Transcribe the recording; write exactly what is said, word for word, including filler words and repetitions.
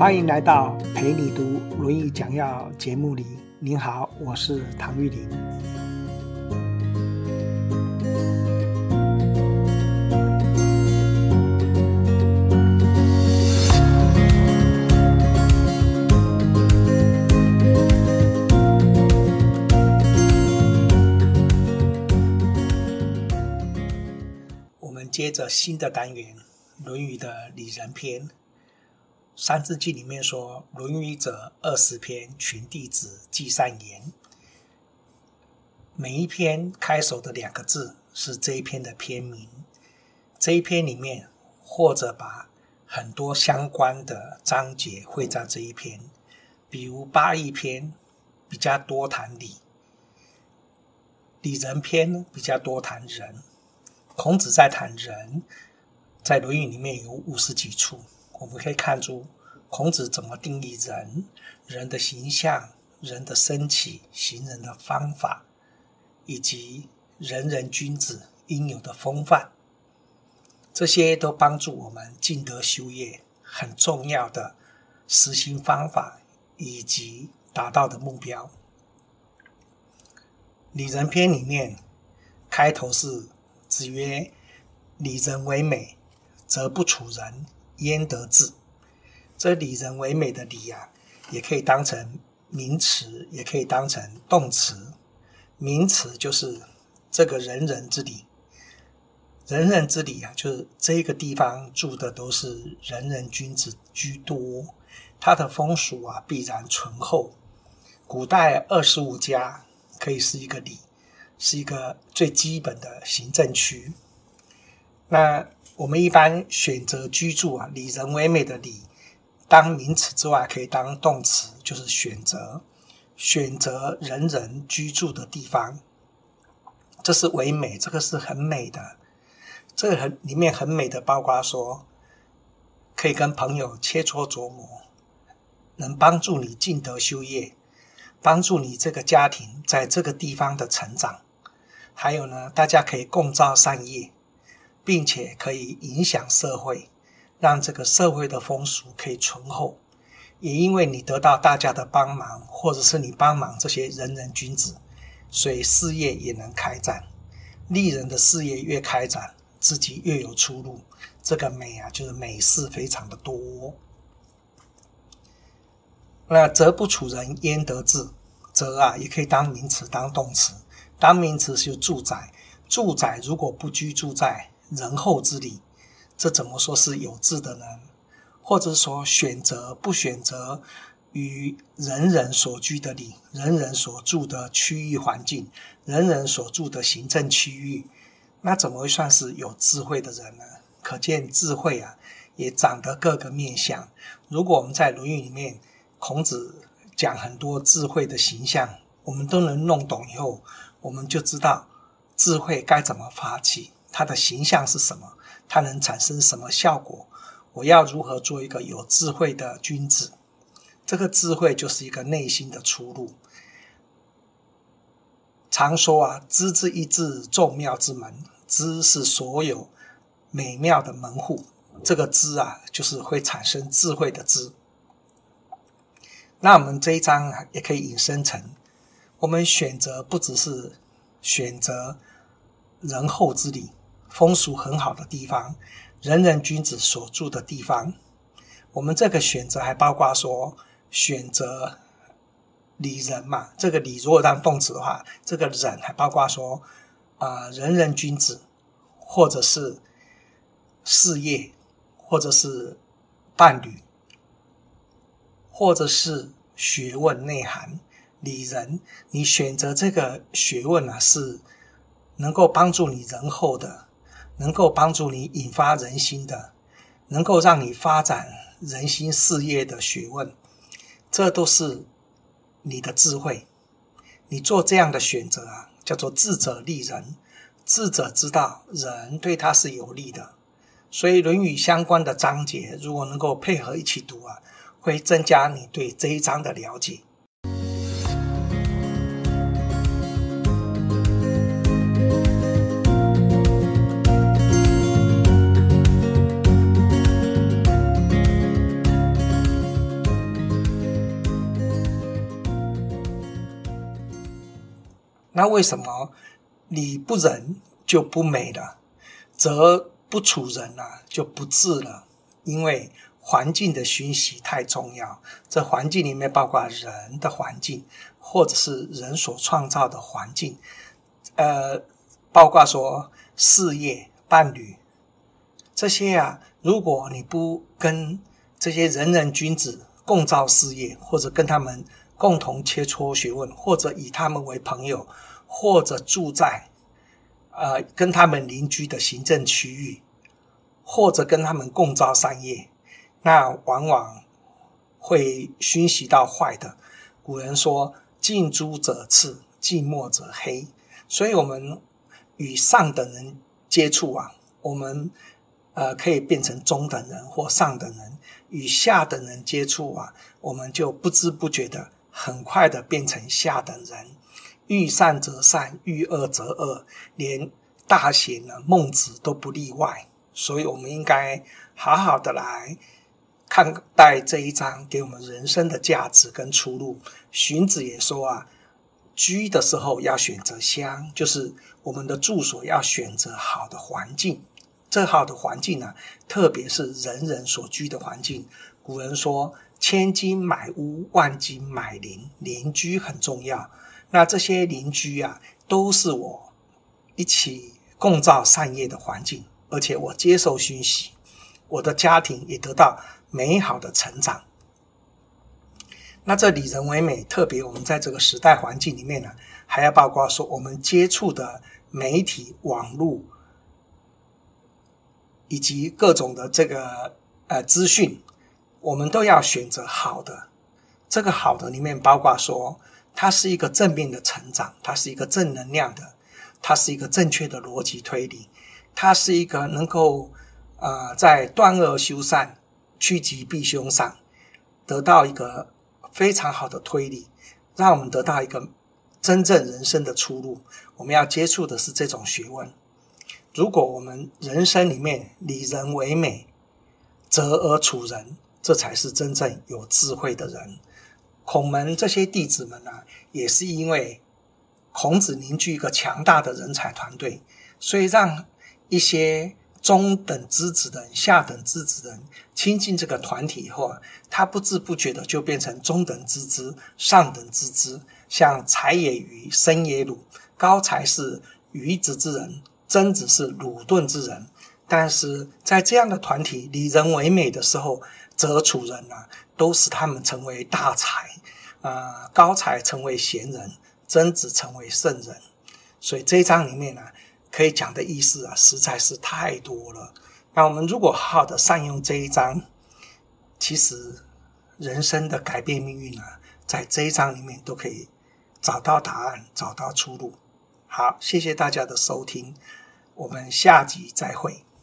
欢迎来到陪你读《论语》讲要节目里。您好，我是唐玉麟。我们接着新的单元《论语》的礼仁篇。三字经里面说，论语者二十篇，群弟子记善言。每一篇开首的两个字是这一篇的篇名。这一篇里面或者把很多相关的章节汇在这一篇，比如八佾篇比较多谈礼，礼仁篇比较多谈仁。孔子在谈仁，在论语里面有五十几处。我们可以看出孔子怎么定义人，人的形象，人的升起，行人的方法，以及人人君子应有的风范，这些都帮助我们尽德修业很重要的实行方法以及达到的目标。礼仁篇里面开头是子曰：礼仁为美，则不处人，焉得志？这礼仁为美的礼啊，也可以当成名词，也可以当成动词。名词就是这个人人之礼，人人之礼啊，就是这个地方住的都是人人君子居多，它的风俗啊必然醇厚。古代二十五家可以是一个里，是一个最基本的行政区。那我们一般选择居住啊，礼仁为美的礼，当名词之外可以当动词，就是选择选择人人居住的地方，这是为美，这个是很美的。这个很里面很美的包括说可以跟朋友切磋琢磨，能帮助你尽德修业，帮助你这个家庭在这个地方的成长，还有呢，大家可以共造善业，并且可以影响社会，让这个社会的风俗可以醇厚。也因为你得到大家的帮忙，或者是你帮忙这些人人君子，所以事业也能开展。利人的事业越开展，自己越有出路。这个美啊，就是美事非常的多。那则不处人，焉得志？则啊，也可以当名词当动词。当名词是住宅，住宅如果不居住在仁厚之礼，这怎么说是有志的呢？或者说选择不选择与人人所居的礼，人人所住的区域环境，人人所住的行政区域，那怎么会算是有智慧的人呢？可见智慧啊，也长得各个面向。如果我们在论语里面孔子讲很多智慧的形象，我们都能弄懂以后，我们就知道智慧该怎么发起，它的形象是什么，它能产生什么效果，我要如何做一个有智慧的君子。这个智慧就是一个内心的出路。常说啊，知之一字，众妙之门。知是所有美妙的门户，这个知啊，就是会产生智慧的知。那我们这一章啊，也可以引申成，我们选择不只是选择仁厚之礼，风俗很好的地方，人人君子所住的地方。我们这个选择还包括说选择礼仁嘛，这个礼如果当动词的话，这个仁还包括说、呃、人人君子，或者是事业，或者是伴侣，或者是学问内涵。礼仁，你选择这个学问啊，是能够帮助你仁厚的，能够帮助你引发人心的，能够让你发展人心事业的学问，这都是你的智慧。你做这样的选择啊，叫做智者利人。智者知道人对他是有利的，所以论语相关的章节如果能够配合一起读啊，会增加你对这一章的了解。 那为什么理不仁就不美了，则不处人啊就不治了？因为环境的熏习太重要，这环境里面包括人的环境，或者是人所创造的环境，呃，包括说事业、伴侣这些啊，如果你不跟这些仁人君子共造事业，或者跟他们共同切磋学问，或者以他们为朋友，或者住在呃跟他们邻居的行政区域，或者跟他们共造善业，那往往会熏习到坏的。古人说近朱者赤，近墨者黑，所以我们与上等人接触啊，我们呃可以变成中等人或上等人，与下等人接触啊，我们就不知不觉的很快的变成下等人。遇善则善，遇恶则恶，连大贤呢孟子都不例外。所以我们应该好好的来看待这一章给我们人生的价值跟出路。荀子也说啊，居的时候要选择乡，就是我们的住所要选择好的环境。这好的环境呢、啊，特别是人人所居的环境。古人说千金买屋，万金买邻，邻居很重要。那这些邻居啊，都是我一起共造善业的环境，而且我接受熏习，我的家庭也得到美好的成长。那这理人为美，特别我们在这个时代环境里面呢，还要包括说我们接触的媒体、网络以及各种的这个呃资讯，我们都要选择好的。这个好的里面包括说，它是一个正面的成长，它是一个正能量的，它是一个正确的逻辑推理，它是一个能够呃在断恶修善、趋吉避凶上得到一个非常好的推理，让我们得到一个真正人生的出路。我们要接触的是这种学问。如果我们人生里面理人为美，择而处人，这才是真正有智慧的人。孔门这些弟子们啊，也是因为孔子凝聚一个强大的人才团队，所以让一些中等资质的人、下等资质的人亲近这个团体以后啊，他不知不觉的就变成中等资质、上等资质。像才也鱼，申也鲁，高才是鱼子之人，曾子是鲁钝之人。但是在这样的团体理人为美的时候，则处人啊，都使他们成为大才，呃，高才成为贤人，曾子成为圣人。所以这一章里面呢、啊，可以讲的意思啊，实在是太多了。那我们如果好好的善用这一章，其实人生的改变命运啊，在这一章里面都可以找到答案，找到出路。好，谢谢大家的收听，我们下集再会。